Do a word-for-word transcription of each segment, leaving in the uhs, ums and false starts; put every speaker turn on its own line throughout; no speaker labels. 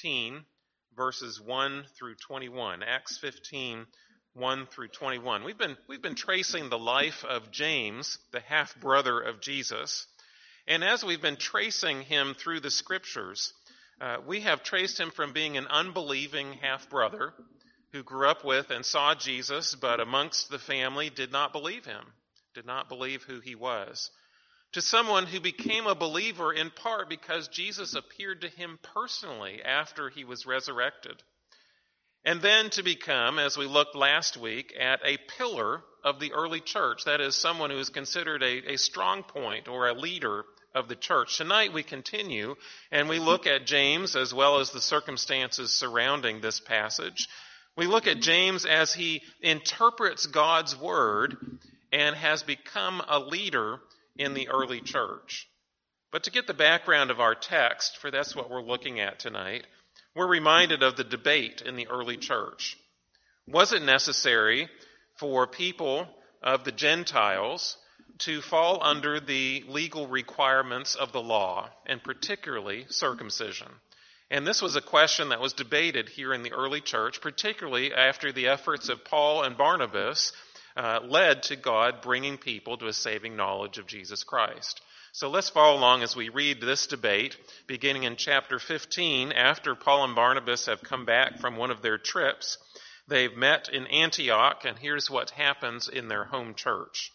fifteen, verses one through twenty-one. Acts fifteen, one through twenty-one. We've been, we've been tracing the life of James, the half-brother of Jesus. And as we've been tracing him through the Scriptures, uh, we have traced him from being an unbelieving half-brother who grew up with and saw Jesus, but amongst the family did not believe him, did not believe who he was, to someone who became a believer in part because Jesus appeared to him personally after he was resurrected. And then to become, as we looked last week, at a pillar of the early church, that is, someone who is considered a, a strong point or a leader of the church. Tonight we continue and we look at James as well as the circumstances surrounding this passage. We look at James as he interprets God's word and has become a leader in the early church. But to get the background of our text, for that's what we're looking at tonight, we're reminded of the debate in the early church. Was it necessary for people of the Gentiles to fall under the legal requirements of the law, and particularly circumcision? And this was a question that was debated here in the early church, particularly after the efforts of Paul and Barnabas Uh, led to God bringing people to a saving knowledge of Jesus Christ. So let's follow along as we read this debate, beginning in chapter fifteen. After Paul and Barnabas have come back from one of their trips, they've met in Antioch, and here's what happens in their home church.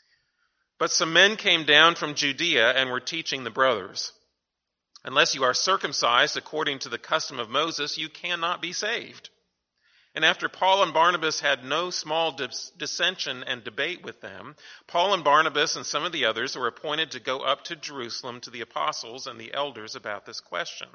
But some men came down from Judea and were teaching the brothers, "Unless you are circumcised according to the custom of Moses, you cannot be saved." And after Paul and Barnabas had no small dis- dissension and debate with them, Paul and Barnabas and some of the others were appointed to go up to Jerusalem to the apostles and the elders about this question.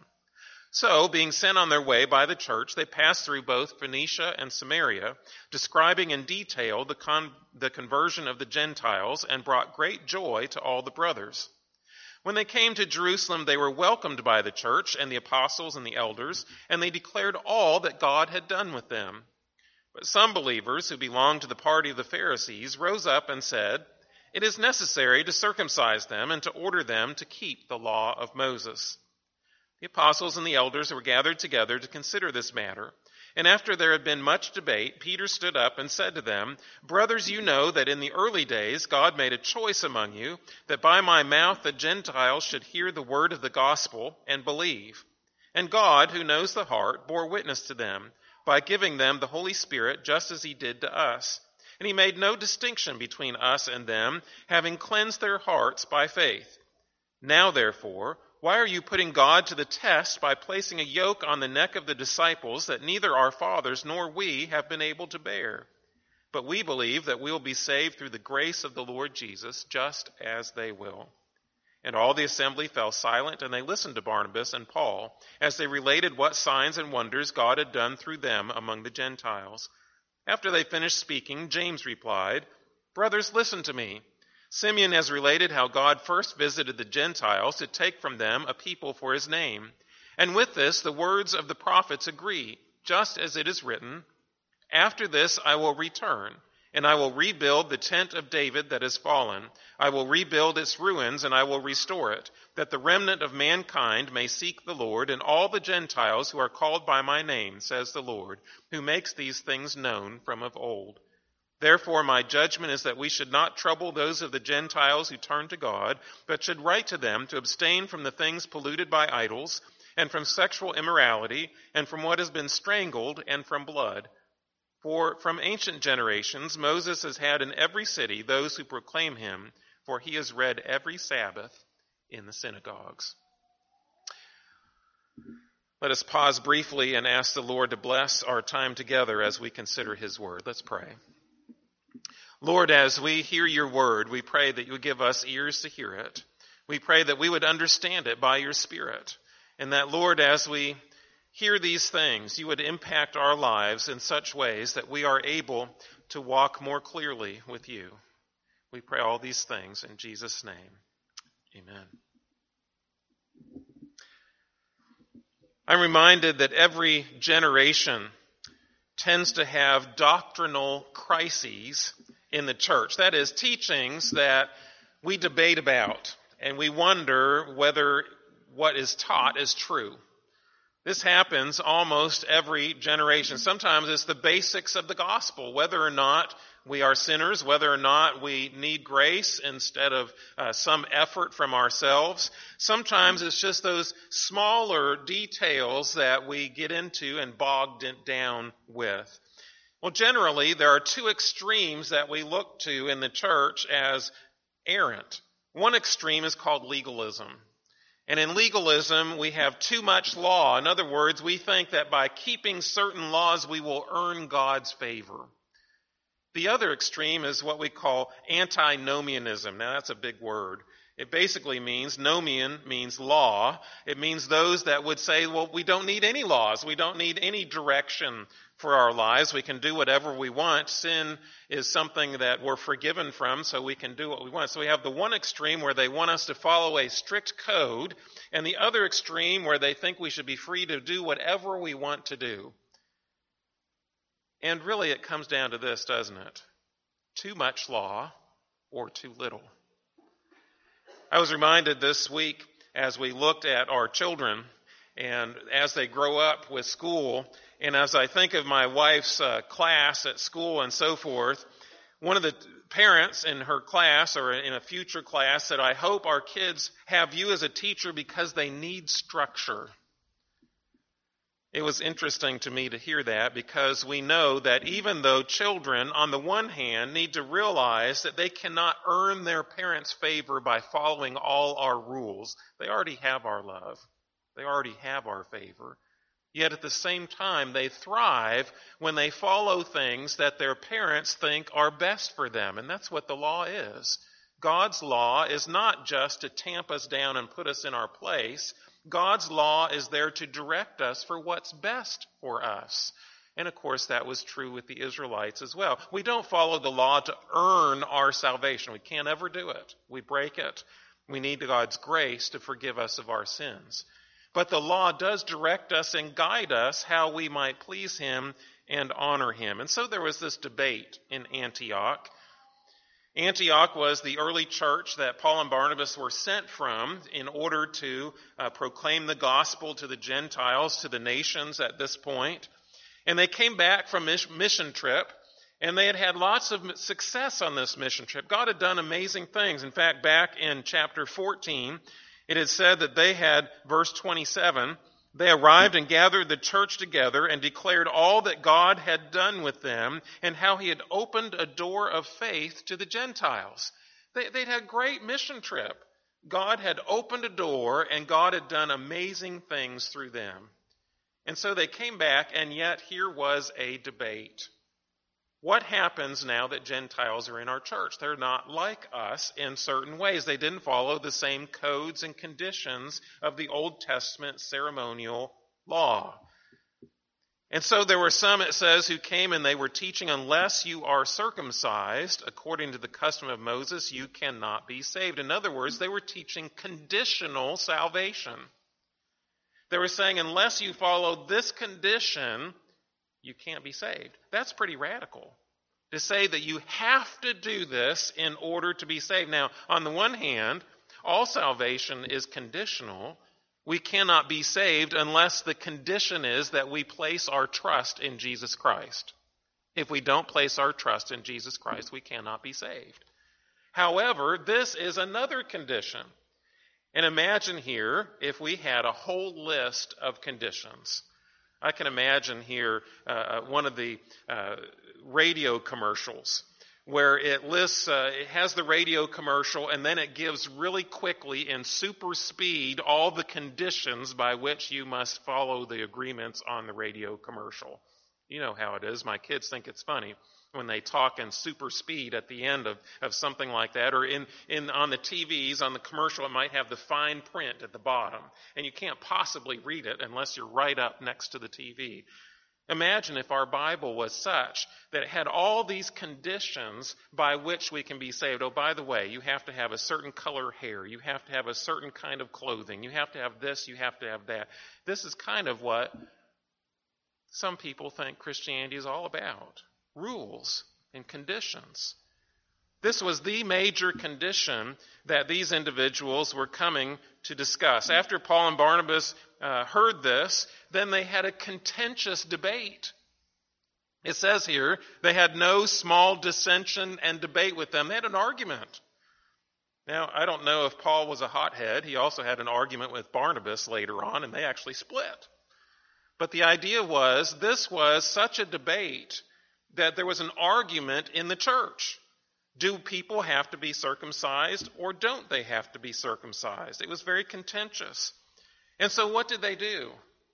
So, being sent on their way by the church, they passed through both Phoenicia and Samaria, describing in detail the, con- the conversion of the Gentiles, and brought great joy to all the brothers. When they came to Jerusalem, they were welcomed by the church and the apostles and the elders, and they declared all that God had done with them. But some believers who belonged to the party of the Pharisees rose up and said, "It is necessary to circumcise them and to order them to keep the law of Moses." The apostles and the elders were gathered together to consider this matter. And after there had been much debate, Peter stood up and said to them, "Brothers, you know that in the early days God made a choice among you, that by my mouth the Gentiles should hear the word of the gospel and believe. And God, who knows the heart, bore witness to them, by giving them the Holy Spirit, just as he did to us. And he made no distinction between us and them, having cleansed their hearts by faith. Now, therefore, why are you putting God to the test by placing a yoke on the neck of the disciples that neither our fathers nor we have been able to bear? But we believe that we will be saved through the grace of the Lord Jesus, just as they will." And all the assembly fell silent, and they listened to Barnabas and Paul as they related what signs and wonders God had done through them among the Gentiles. After they finished speaking, James replied, "Brothers, listen to me. Simeon has related how God first visited the Gentiles to take from them a people for his name. And with this, the words of the prophets agree, just as it is written, 'After this I will return, and I will rebuild the tent of David that has fallen. I will rebuild its ruins, and I will restore it, that the remnant of mankind may seek the Lord, and all the Gentiles who are called by my name, says the Lord, who makes these things known from of old.' Therefore, my judgment is that we should not trouble those of the Gentiles who turn to God, but should write to them to abstain from the things polluted by idols, and from sexual immorality, and from what has been strangled, and from blood. For from ancient generations Moses has had in every city those who proclaim him, for he is read every Sabbath in the synagogues." Let us pause briefly and ask the Lord to bless our time together as we consider his word. Let's pray. Lord, as we hear your word, we pray that you would give us ears to hear it. We pray that we would understand it by your Spirit. And that, Lord, as we hear these things, you would impact our lives in such ways that we are able to walk more clearly with you. We pray all these things in Jesus' name. Amen. I'm reminded that every generation tends to have doctrinal crises in the church. That is, teachings that we debate about, and we wonder whether what is taught is true. This happens almost every generation. Sometimes it's the basics of the gospel, whether or not we are sinners, whether or not we need grace instead of uh, some effort from ourselves. Sometimes it's just those smaller details that we get into and bogged down with. Well, generally, there are two extremes that we look to in the church as errant. One extreme is called legalism. And in legalism, we have too much law. In other words, we think that by keeping certain laws, we will earn God's favor. The other extreme is what we call antinomianism. Now, that's a big word. It basically means, nomian means law. It means those that would say, well, we don't need any laws. We don't need any direction for our lives. We can do whatever we want. Sin is something that we're forgiven from, so we can do what we want. So we have the one extreme where they want us to follow a strict code, and the other extreme where they think we should be free to do whatever we want to do. And really it comes down to this, doesn't it? Too much law or too little. I was reminded this week as we looked at our children and as they grow up with school, and as I think of my wife's uh, class at school and so forth, one of the parents in her class or in a future class said, I hope our kids have you as a teacher because they need structure. It was interesting to me to hear that because we know that even though children, on the one hand, need to realize that they cannot earn their parents' favor by following all our rules, they already have our love. They already have our favor. Yet at the same time, they thrive when they follow things that their parents think are best for them. And that's what the law is. God's law is not just to tamp us down and put us in our place. God's law is there to direct us for what's best for us. And of course, that was true with the Israelites as well. We don't follow the law to earn our salvation. We can't ever do it. We break it. We need God's grace to forgive us of our sins. But the law does direct us and guide us how we might please Him and honor Him. And so there was this debate in Antioch. Antioch was the early church that Paul and Barnabas were sent from in order to uh, proclaim the gospel to the Gentiles, to the nations at this point. And they came back from a mission trip, and they had had lots of success on this mission trip. God had done amazing things. In fact, back in chapter fourteen, it had said that they had, verse twenty-seven, they arrived and gathered the church together and declared all that God had done with them and how He had opened a door of faith to the Gentiles. They, they'd had a great mission trip. God had opened a door and God had done amazing things through them. And so they came back, and yet here was a debate. What happens now that Gentiles are in our church? They're not like us in certain ways. They didn't follow the same codes and conditions of the Old Testament ceremonial law. And so there were some, it says, who came and they were teaching, unless you are circumcised according to the custom of Moses, you cannot be saved. In other words, they were teaching conditional salvation. They were saying, unless you follow this condition, you can't be saved. That's pretty radical, to say that you have to do this in order to be saved. Now, on the one hand, all salvation is conditional. We cannot be saved unless the condition is that we place our trust in Jesus Christ. If we don't place our trust in Jesus Christ, we cannot be saved. However, this is another condition. And imagine here if we had a whole list of conditions. I can imagine here uh, one of the uh, radio commercials where it lists, uh, it has the radio commercial, and then it gives really quickly in super speed all the conditions by which you must follow the agreements on the radio commercial. You know how it is. My kids think it's funny when they talk in super speed at the end of, of something like that, or in, in on the T Vs, on the commercial, it might have the fine print at the bottom, and you can't possibly read it unless you're right up next to the T V. Imagine if our Bible was such that it had all these conditions by which we can be saved. Oh, by the way, you have to have a certain color hair. You have to have a certain kind of clothing. You have to have this. You have to have that. This is kind of what some people think Christianity is all about. Rules and conditions. This was the major condition that these individuals were coming to discuss. After Paul and Barnabas uh, heard this, then they had a contentious debate. It says here, they had no small dissension and debate with them. They had an argument. Now, I don't know if Paul was a hothead. He also had an argument with Barnabas later on, and they actually split. But the idea was, this was such a debate that there was an argument in the church. Do people have to be circumcised, or don't they have to be circumcised? It was very contentious. And so what did they do?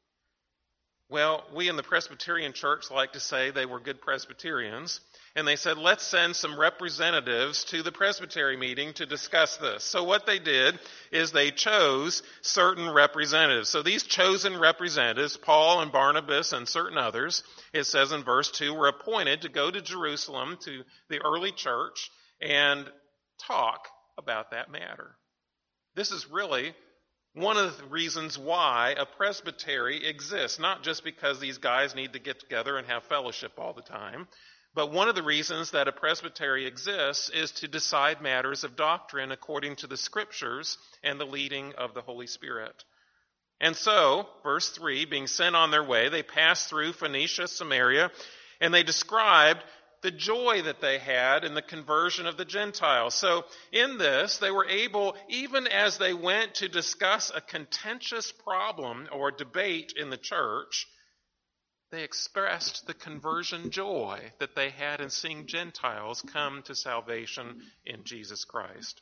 Well, we in the Presbyterian Church like to say they were good Presbyterians, and they said, let's send some representatives to the Presbytery meeting to discuss this. So what they did is they chose certain representatives. So these chosen representatives, Paul and Barnabas and certain others, it says in verse two, were appointed to go to Jerusalem to the early church and talk about that matter. This is really one of the reasons why a presbytery exists, not just because these guys need to get together and have fellowship all the time, but one of the reasons that a presbytery exists is to decide matters of doctrine according to the Scriptures and the leading of the Holy Spirit. And so, verse three, being sent on their way, they passed through Phoenicia, Samaria, and they described the joy that they had in the conversion of the Gentiles. So in this, they were able, even as they went to discuss a contentious problem or debate in the church, they expressed the conversion joy that they had in seeing Gentiles come to salvation in Jesus Christ.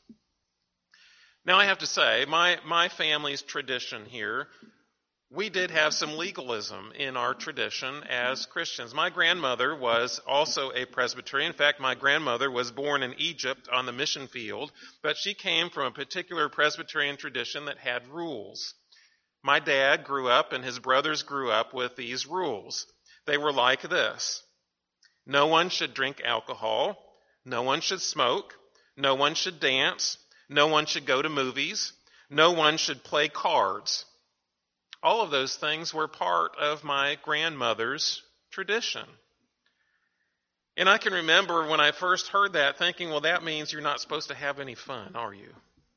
Now I have to say, my, my family's tradition here, we did have some legalism in our tradition as Christians. My grandmother was also a Presbyterian. In fact, my grandmother was born in Egypt on the mission field, but she came from a particular Presbyterian tradition that had rules. My dad grew up and his brothers grew up with these rules. They were like this. No one should drink alcohol. No one should smoke. No one should dance. No one should go to movies. No one should play cards. All of those things were part of my grandmother's tradition. And I can remember when I first heard that thinking, well, that means you're not supposed to have any fun, are you?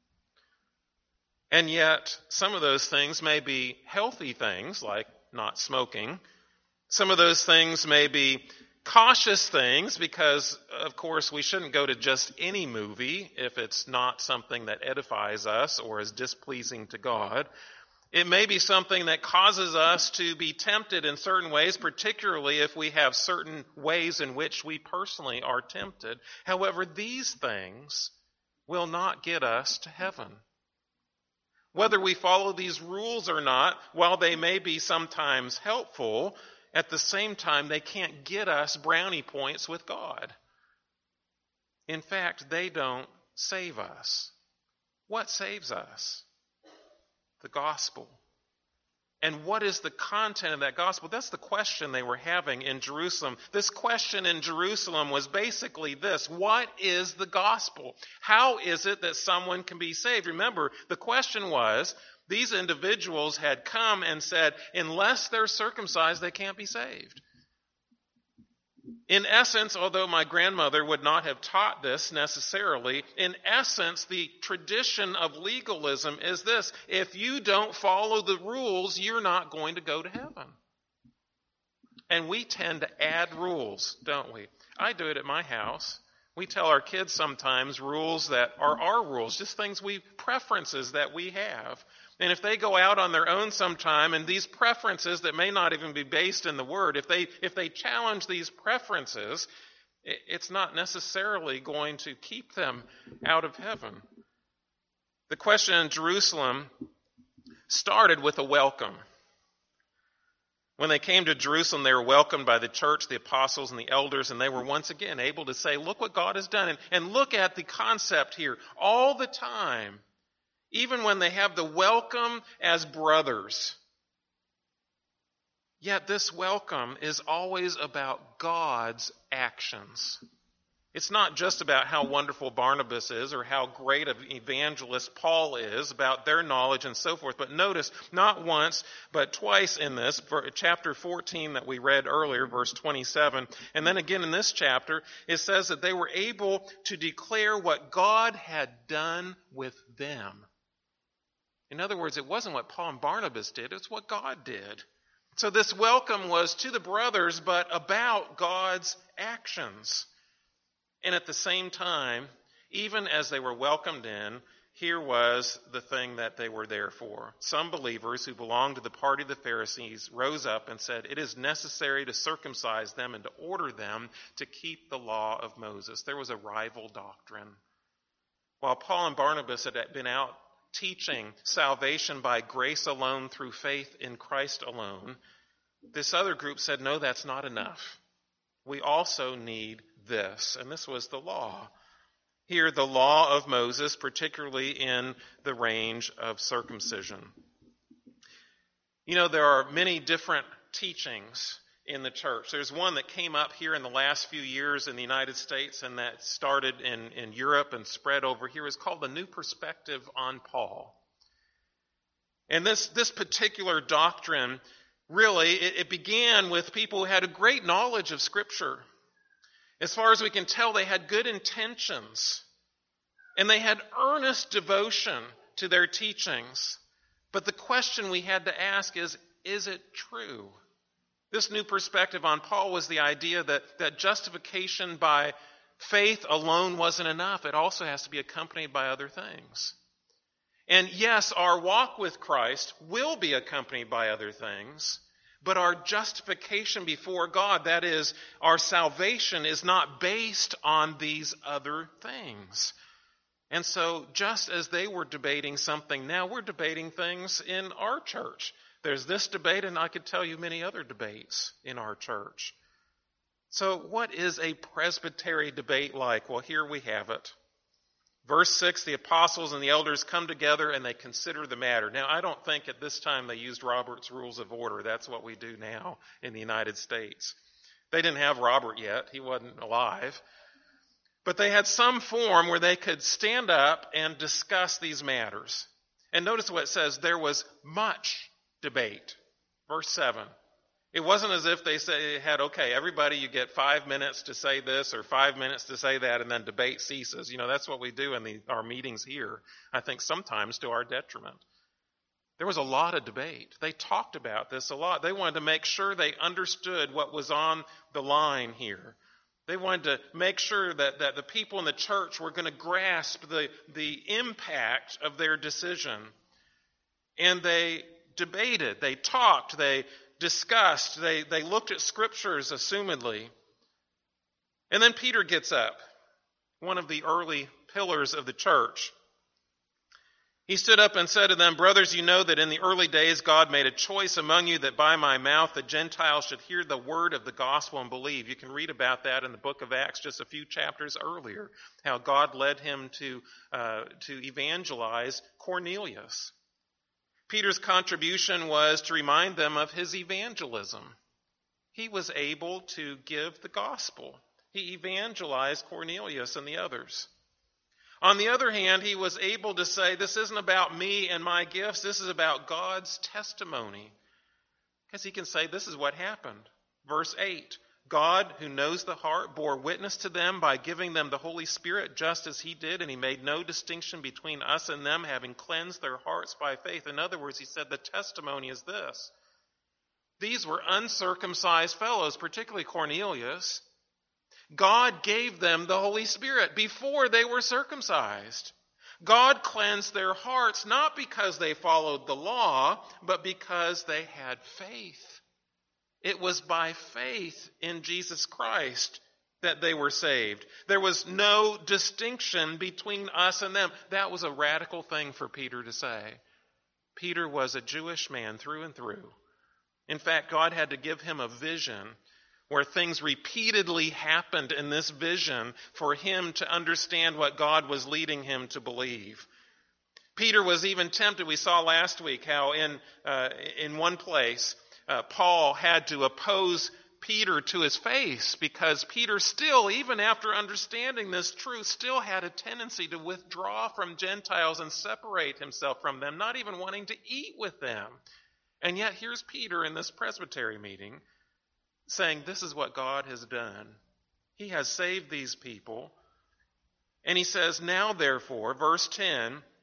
And yet, some of those things may be healthy things, like not smoking. Some of those things may be cautious things, because, of course, we shouldn't go to just any movie if it's not something that edifies us or is displeasing to God. It may be something that causes us to be tempted in certain ways, particularly if we have certain ways in which we personally are tempted. However, these things will not get us to heaven. Whether we follow these rules or not, while they may be sometimes helpful, at the same time, they can't get us brownie points with God. In fact, they don't save us. What saves us? The gospel. And what is the content of that gospel? That's the question they were having in Jerusalem. This question in Jerusalem was basically this: what is the gospel? How is it that someone can be saved? Remember, the question was, these individuals had come and said, unless they're circumcised, they can't be saved. In essence, although my grandmother would not have taught this necessarily, in essence, the tradition of legalism is this: if you don't follow the rules, you're not going to go to heaven. And we tend to add rules, don't we? I do it at my house. We tell our kids sometimes rules that are our rules, just things we, preferences that we have. And if they go out on their own sometime, and these preferences that may not even be based in the Word, if they if they challenge these preferences, it's not necessarily going to keep them out of heaven. The question in Jerusalem started with a welcome. When they came to Jerusalem, they were welcomed by the church, the apostles, and the elders, and they were once again able to say, look what God has done. And, and look at the concept here. All the time, even when they have the welcome as brothers, yet this welcome is always about God's actions. It's not just about how wonderful Barnabas is or how great an evangelist Paul is, about their knowledge and so forth. But notice, not once, but twice in this, chapter fourteen that we read earlier, verse twenty-seven, and then again in this chapter, it says that they were able to declare what God had done with them. In other words, it wasn't what Paul and Barnabas did, it's what God did. So this welcome was to the brothers, but about God's actions. And at the same time, even as they were welcomed in, here was the thing that they were there for. Some believers who belonged to the party of the Pharisees rose up and said, it is necessary to circumcise them and to order them to keep the law of Moses. There was a rival doctrine. While Paul and Barnabas had been out teaching salvation by grace alone through faith in Christ alone, this other group said, no, that's not enough. We also need this. And this was the law. Here, the law of Moses, particularly in the range of circumcision. You know, there are many different teachings in the church. There's one that came up here in the last few years in the United States and that started in, in Europe and spread over here. It's called the New Perspective on Paul. And this, this particular doctrine, really, it, it began with people who had a great knowledge of Scripture. As far as we can tell, they had good intentions, and they had earnest devotion to their teachings. But the question we had to ask is, is it true? This new perspective on Paul was the idea that, that justification by faith alone wasn't enough. It also has to be accompanied by other things. And yes, our walk with Christ will be accompanied by other things. But our justification before God, that is, our salvation, is not based on these other things. And so, just as they were debating something, now we're debating things in our church. There's this debate, and I could tell you many other debates in our church. So, what is a presbytery debate like? Well, here we have it. Verse six, the apostles and the elders come together and they consider the matter. Now, I don't think at this time they used Robert's Rules of Order. That's what we do now in the United States. They didn't have Robert yet. He wasn't alive. But they had some form where they could stand up and discuss these matters. And notice what it says, there was much debate. Verse seven. It wasn't as if they say, had, okay, everybody, you get five minutes to say this or five minutes to say that, and then debate ceases. You know, that's what we do in the, our meetings here, I think sometimes to our detriment. There was a lot of debate. They talked about this a lot. They wanted to make sure they understood what was on the line here. They wanted to make sure that, that the people in the church were going to grasp the, the impact of their decision. And they debated, they talked, they discussed, they, they looked at scriptures, assumedly. And then Peter gets up, one of the early pillars of the church. He stood up and said to them, brothers, you know that in the early days God made a choice among you that by my mouth the Gentiles should hear the word of the gospel and believe. You can read about that in the book of Acts just a few chapters earlier, how God led him to, uh, to evangelize Cornelius. Peter's contribution was to remind them of his evangelism. He was able to give the gospel. He evangelized Cornelius and the others. On the other hand, he was able to say, this isn't about me and my gifts, this is about God's testimony. Because he can say, this is what happened. Verse eight, God, who knows the heart, bore witness to them by giving them the Holy Spirit just as he did, and he made no distinction between us and them, having cleansed their hearts by faith. In other words, he said the testimony is this. These were uncircumcised fellows, particularly Cornelius. God gave them the Holy Spirit before they were circumcised. God cleansed their hearts not because they followed the law, but because they had faith. It was by faith in Jesus Christ that they were saved. There was no distinction between us and them. That was a radical thing for Peter to say. Peter was a Jewish man through and through. In fact, God had to give him a vision where things repeatedly happened in this vision for him to understand what God was leading him to believe. Peter was even tempted. We saw last week how in uh, in one place, Uh, Paul had to oppose Peter to his face because Peter still, even after understanding this truth, still had a tendency to withdraw from Gentiles and separate himself from them, not even wanting to eat with them. And yet here's Peter in this presbytery meeting saying, this is what God has done. He has saved these people. And he says, now therefore, verse ten,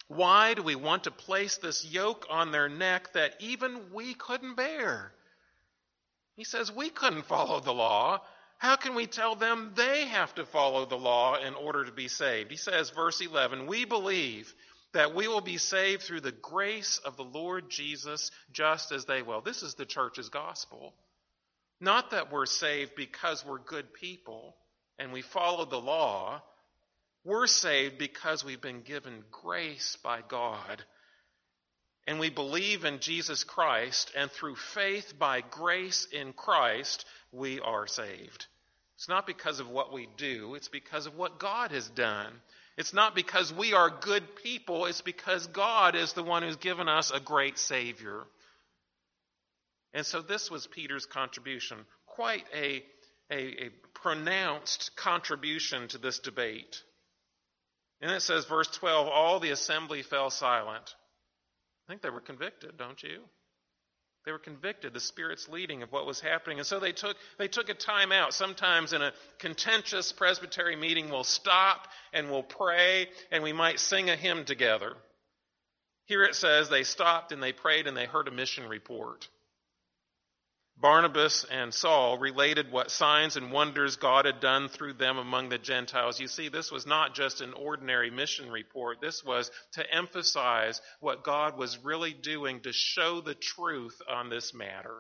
Why do we want to place this yoke on their neck that even we couldn't bear? He says we couldn't follow the law. How can we tell them they have to follow the law in order to be saved? He says, verse eleven, we believe that we will be saved through the grace of the Lord Jesus just as they will. This is the church's gospel. Not that we're saved because we're good people and we follow the law. We're saved because we've been given grace by God. And we believe in Jesus Christ, and through faith by grace in Christ, we are saved. It's not because of what we do, it's because of what God has done. It's not because we are good people, it's because God is the one who's given us a great Savior. And so this was Peter's contribution, quite a, a, a pronounced contribution to this debate. And it says, verse twelve, all the assembly fell silent. I think they were convicted, don't you? They were convicted, the Spirit's leading of what was happening. And so they took they took a time out. Sometimes in a contentious presbytery meeting, we'll stop and we'll pray and we might sing a hymn together. Here it says they stopped and they prayed and they heard a mission report. Barnabas and Saul related what signs and wonders God had done through them among the Gentiles. You see, this was not just an ordinary mission report. This was to emphasize what God was really doing to show the truth on this matter.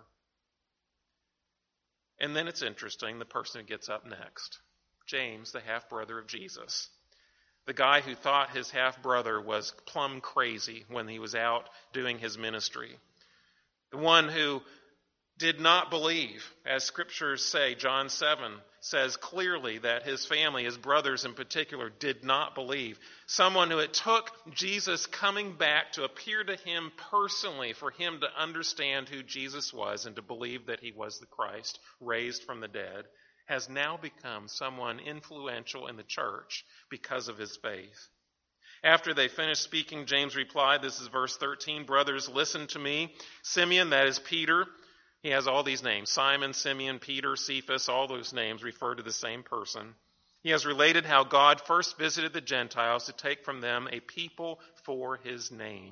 And then it's interesting, the person who gets up next, James, the half-brother of Jesus. The guy who thought his half-brother was plumb crazy when he was out doing his ministry. The one who did not believe, as scriptures say. John seven says clearly that his family, his brothers in particular, did not believe. Someone who it took Jesus coming back to appear to him personally for him to understand who Jesus was and to believe that he was the Christ, raised from the dead, has now become someone influential in the church because of his faith. After they finished speaking, James replied, this is verse thirteen, brothers, listen to me. Simeon, that is Peter. He has all these names, Simon, Simeon, Peter, Cephas, all those names refer to the same person. He has related how God first visited the Gentiles to take from them a people for his name.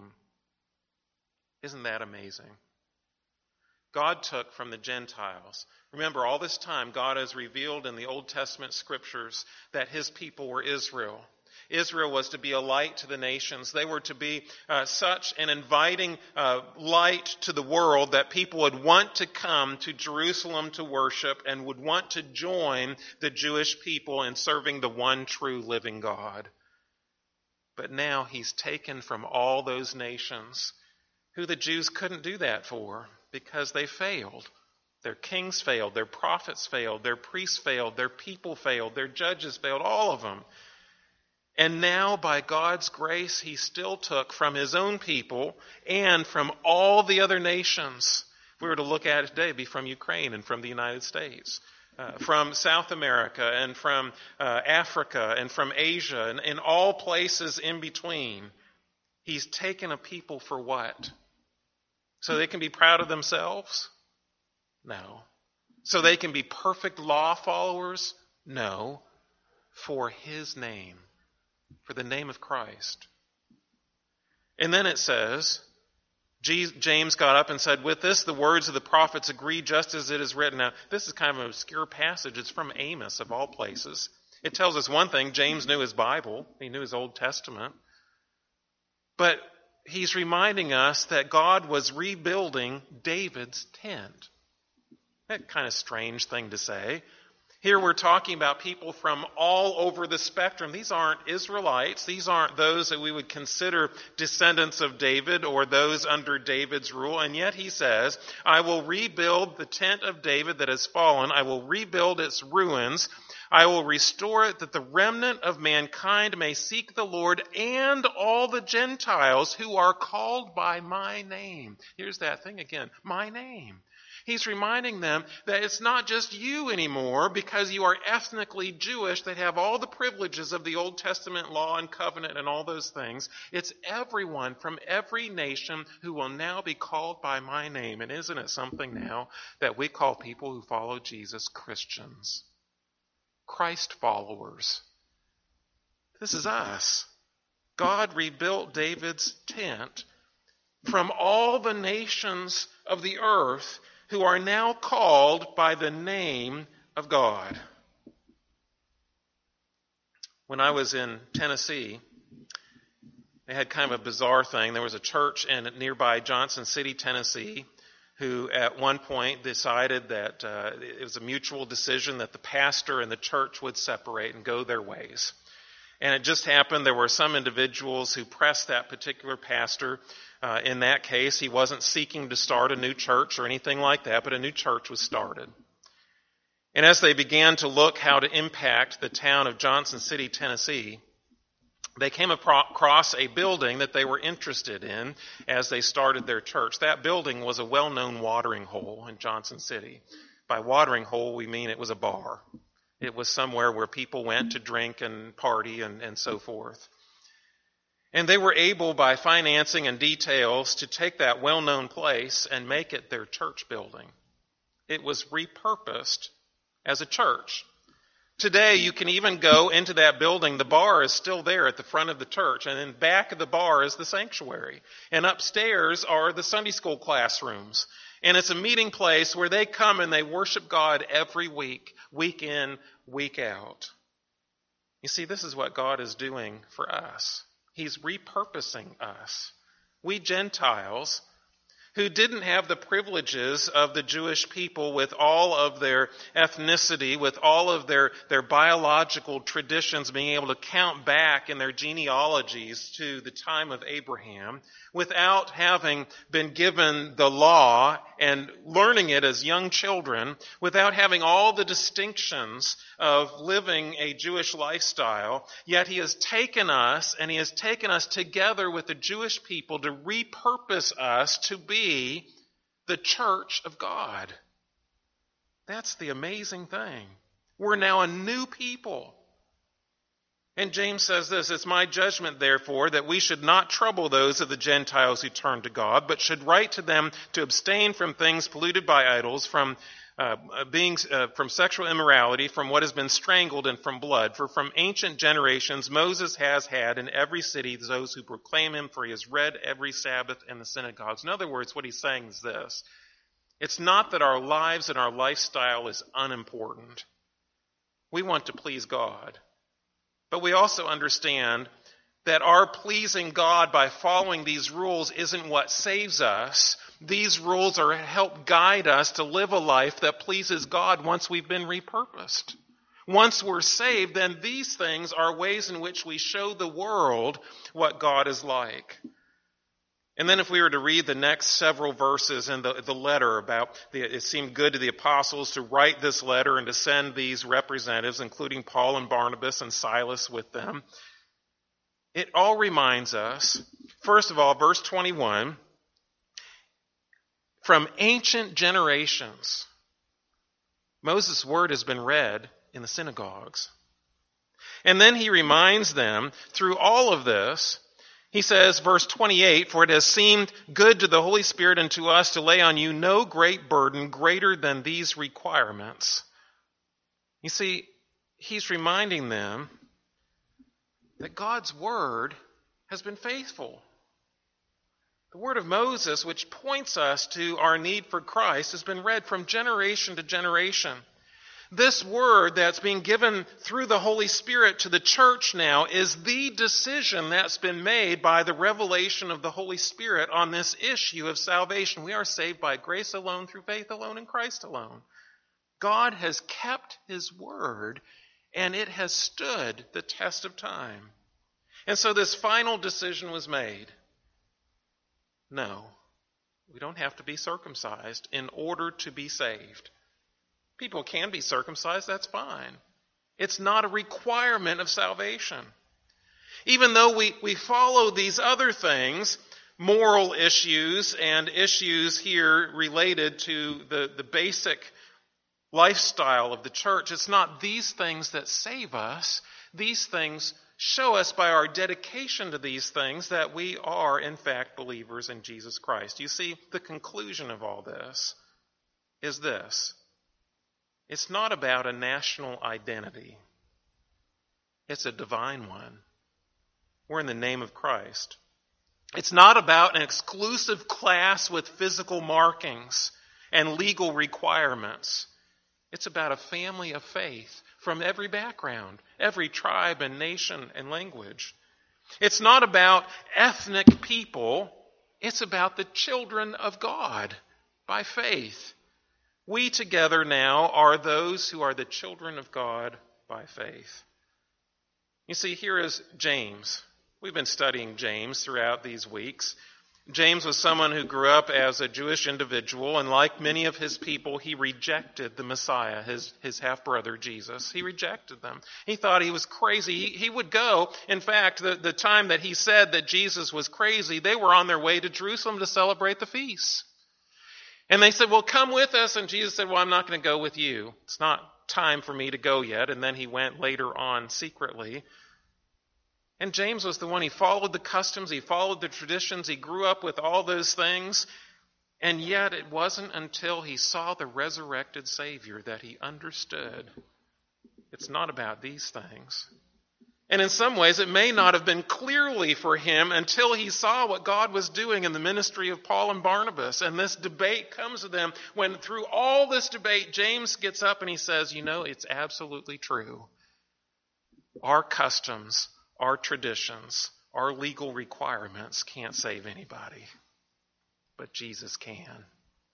Isn't that amazing? God took from the Gentiles. Remember, all this time, God has revealed in the Old Testament scriptures that his people were Israel. Israel was to be a light to the nations. They were to be uh, such an inviting uh, light to the world that people would want to come to Jerusalem to worship and would want to join the Jewish people in serving the one true living God. But now he's taken from all those nations who the Jews couldn't do that for because they failed. Their kings failed, their prophets failed, their priests failed, their people failed, their judges failed, all of them. And now, by God's grace, he still took from his own people and from all the other nations. If we were to look at it today, it'd be from Ukraine and from the United States, uh, from South America and from uh, Africa and from Asia and in all places in between. He's taken a people for what? So they can be proud of themselves? No. So they can be perfect law followers? No. For his name. For the name of Christ. And then it says, James got up and said, with this the words of the prophets agree just as it is written. Now, this is kind of an obscure passage. It's from Amos, of all places. It tells us one thing. James knew his Bible. He knew his Old Testament. But he's reminding us that God was rebuilding David's tent. That kind of strange thing to say. Here we're talking about people from all over the spectrum. These aren't Israelites. These aren't those that we would consider descendants of David or those under David's rule. And yet he says, I will rebuild the tent of David that has fallen. I will rebuild its ruins. I will restore it that the remnant of mankind may seek the Lord and all the Gentiles who are called by my name. Here's that thing again, my name. He's reminding them that it's not just you anymore because you are ethnically Jewish that have all the privileges of the Old Testament law and covenant and all those things. It's everyone from every nation who will now be called by my name. And isn't it something now that we call people who follow Jesus Christians? Christ followers. This is us. God rebuilt David's tent from all the nations of the earth who are now called by the name of God. When I was in Tennessee, they had kind of a bizarre thing. There was a church in nearby Johnson City, Tennessee, who at one point decided that uh, it was a mutual decision that the pastor and the church would separate and go their ways. And it just happened there were some individuals who pressed that particular pastor. Uh, in that case, he wasn't seeking to start a new church or anything like that, but a new church was started. And as they began to look how to impact the town of Johnson City, Tennessee, they came across a building that they were interested in as they started their church. That building was a well-known watering hole in Johnson City. By watering hole, we mean it was a bar. It was somewhere where people went to drink and party and, and so forth. And they were able, by financing and details, to take that well-known place and make it their church building. It was repurposed as a church. Today, you can even go into that building. The bar is still there at the front of the church, and in back of the bar is the sanctuary. And upstairs are the Sunday school classrooms. And it's a meeting place where they come and they worship God every week, week in, week out. You see, this is what God is doing for us. He's repurposing us. We Gentiles, who didn't have the privileges of the Jewish people with all of their ethnicity, with all of their, their biological traditions, being able to count back in their genealogies to the time of Abraham, without having been given the law and learning it as young children, without having all the distinctions of living a Jewish lifestyle, yet he has taken us and he has taken us together with the Jewish people to repurpose us to be the church of God. That's the amazing thing. We're now a new people. And James says this, it's my judgment, therefore, that we should not trouble those of the Gentiles who turn to God, but should write to them to abstain from things polluted by idols, from uh, being uh, from sexual immorality, from what has been strangled, and from blood. For from ancient generations Moses has had in every city those who proclaim him, for he has read every Sabbath in the synagogues. In other words, what he's saying is this. It's not that our lives and our lifestyle is unimportant. We want to please God. But we also understand that our pleasing God by following these rules isn't what saves us. These rules are help guide us to live a life that pleases God once we've been repurposed. Once we're saved, then these things are ways in which we show the world what God is like. And then if we were to read the next several verses in the, the letter about, the, it seemed good to the apostles to write this letter and to send these representatives, including Paul and Barnabas and Silas with them. It all reminds us, first of all, verse twenty-one, from ancient generations, Moses' word has been read in the synagogues. And then he reminds them, through all of this, he says, verse twenty-eight, for it has seemed good to the Holy Spirit and to us to lay on you no great burden greater than these requirements. You see, he's reminding them that God's word has been faithful. The word of Moses, which points us to our need for Christ, has been read from generation to generation. This word that's being given through the Holy Spirit to the church now is the decision that's been made by the revelation of the Holy Spirit on this issue of salvation. We are saved by grace alone, through faith alone, in Christ alone. God has kept his word, and it has stood the test of time. And so this final decision was made. No, we don't have to be circumcised in order to be saved. People can be circumcised, that's fine. It's not a requirement of salvation. Even though we, we follow these other things, moral issues and issues here related to the, the basic lifestyle of the church, it's not these things that save us. These things show us by our dedication to these things that we are, in fact, believers in Jesus Christ. You see, the conclusion of all this is this. It's not about a national identity. It's a divine one. We're in the name of Christ. It's not about an exclusive class with physical markings and legal requirements. It's about a family of faith from every background, every tribe and nation and language. It's not about ethnic people. It's about the children of God by faith. We together now are those who are the children of God by faith. You see, here is James. We've been studying James throughout these weeks. James was someone who grew up as a Jewish individual, and like many of his people, he rejected the Messiah, his, his half-brother Jesus. He rejected them. He thought he was crazy. He, he would go. In fact, the, the time that he said that Jesus was crazy, they were on their way to Jerusalem to celebrate the feast. And they said, well, come with us. And Jesus said, well, I'm not going to go with you. It's not time for me to go yet. And then he went later on secretly. And James was the one. He followed the customs. He followed the traditions. He grew up with all those things. And yet it wasn't until he saw the resurrected Savior that he understood it's not about these things. And in some ways, it may not have been clearly for him until he saw what God was doing in the ministry of Paul and Barnabas. And this debate comes to them when through all this debate, James gets up and he says, you know, it's absolutely true. Our customs, our traditions, our legal requirements can't save anybody, but Jesus can.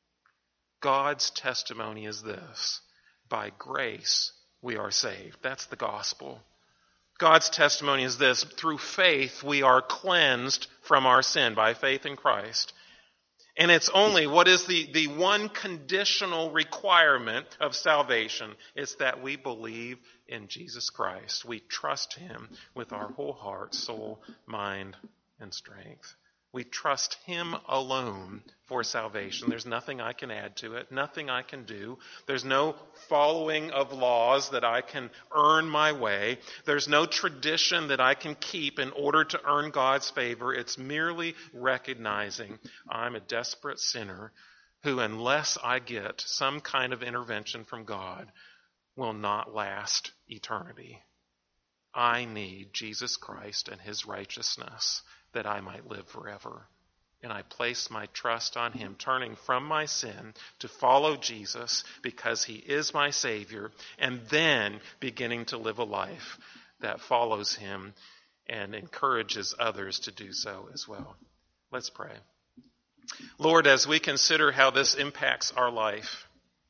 God's testimony is this: by grace we are saved. That's the gospel. God's testimony is this: through faith we are cleansed from our sin, by faith in Christ. And it's only, what is the, the one conditional requirement of salvation? It's that we believe in Jesus Christ. We trust Him with our whole heart, soul, mind, and strength. We trust Him alone for salvation. There's nothing I can add to it, nothing I can do. There's no following of laws that I can earn my way. There's no tradition that I can keep in order to earn God's favor. It's merely recognizing I'm a desperate sinner who, unless I get some kind of intervention from God, will not last eternity. I need Jesus Christ and His righteousness that I might live forever. And I place my trust on Him, turning from my sin to follow Jesus because He is my Savior, and then beginning to live a life that follows Him and encourages others to do so as well. Let's pray. Lord, as we consider how this impacts our life,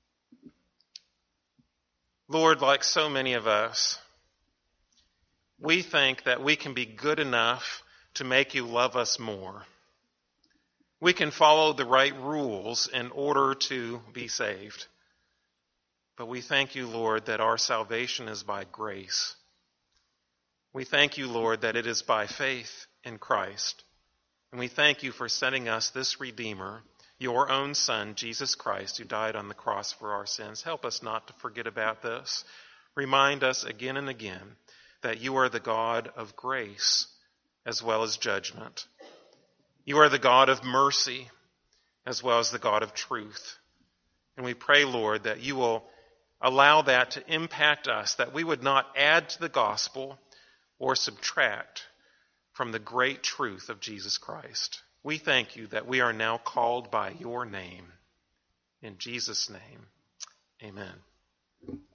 Lord, like so many of us, we think that we can be good enough to make you love us more. We can follow the right rules in order to be saved. But we thank you, Lord, that our salvation is by grace. We thank you, Lord, that it is by faith in Christ. And we thank you for sending us this Redeemer, your own Son, Jesus Christ, who died on the cross for our sins. Help us not to forget about this. Remind us again and again that you are the God of grace as well as judgment. You are the God of mercy as well as the God of truth. And we pray, Lord, that you will allow that to impact us, that we would not add to the gospel or subtract from the great truth of Jesus Christ. We thank you that we are now called by your name. In Jesus' name, amen.